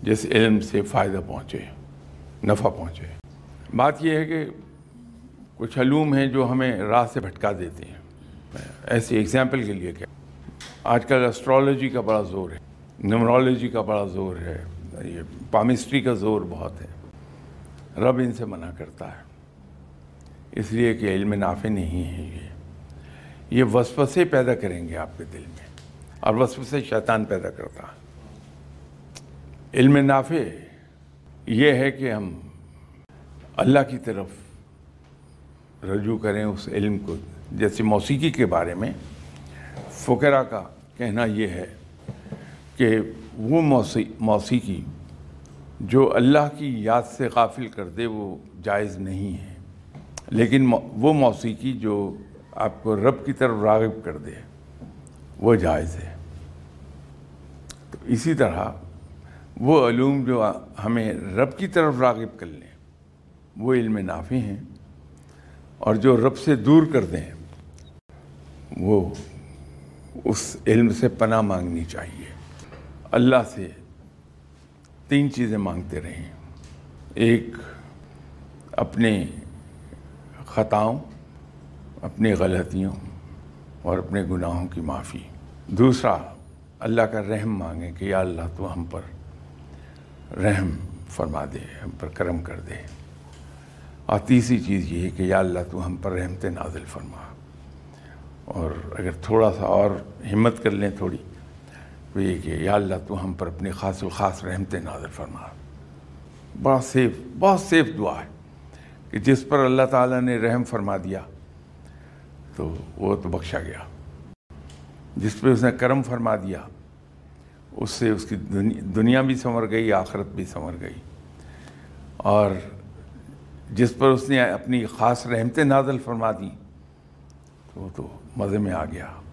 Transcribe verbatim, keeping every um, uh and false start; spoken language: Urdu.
جس علم سے فائدہ پہنچے، نفع پہنچے۔ بات یہ ہے کہ کچھ علوم ہیں جو ہمیں راہ سے بھٹکا دیتے ہیں۔ ایسی ایگزامپل کے لیے کہ آج کل اسٹرالوجی کا بڑا زور ہے، نیومرولوجی کا بڑا زور ہے، یہ پامسٹری کا زور بہت ہے۔ رب ان سے منع کرتا ہے، اس لیے کہ علم نافع نہیں ہے۔ یہ یہ وسوسے پیدا کریں گے آپ کے دل میں، اور وسوسے شیطان پیدا کرتا ہے۔ علم نافع یہ ہے کہ ہم اللہ کی طرف رجوع کریں اس علم کو۔ جیسے موسیقی کے بارے میں فقراء کا کہنا یہ ہے کہ وہ موسیقی جو اللہ کی یاد سے غافل کر دے وہ جائز نہیں ہے، لیکن وہ موسیقی جو آپ کو رب کی طرف راغب کر دے وہ جائز ہے۔ تو اسی طرح وہ علوم جو ہمیں رب کی طرف راغب کر لیں وہ علم نافع ہیں، اور جو رب سے دور کر دیں وہ اس علم سے پناہ مانگنی چاہیے۔ اللہ سے تین چیزیں مانگتے رہیں: ایک اپنے خطاؤں، اپنی غلطیوں اور اپنے گناہوں کی معافی۔ دوسرا اللہ کا رحم مانگیں کہ یا اللہ تو ہم پر رحم فرما دے، ہم پر کرم کر دے۔ اور تیسری چیز یہ ہے کہ یا اللہ تو ہم پر رحمت نازل فرما۔ اور اگر تھوڑا سا اور ہمت کر لیں تھوڑی، تو یہ کہ یا اللہ تو ہم پر اپنی خاص و خاص رحمت نازل فرما۔ بڑا سیف بہت سیف دعا ہے کہ جس پر اللہ تعالیٰ نے رحم فرما دیا تو وہ تو بخشا گیا، جس پہ اس نے کرم فرما دیا اس سے اس کی دنیا بھی سنور گئی، آخرت بھی سنور گئی، اور جس پر اس نے اپنی خاص رحمتیں نازل فرما دیں تو وہ تو مزے میں آ گیا۔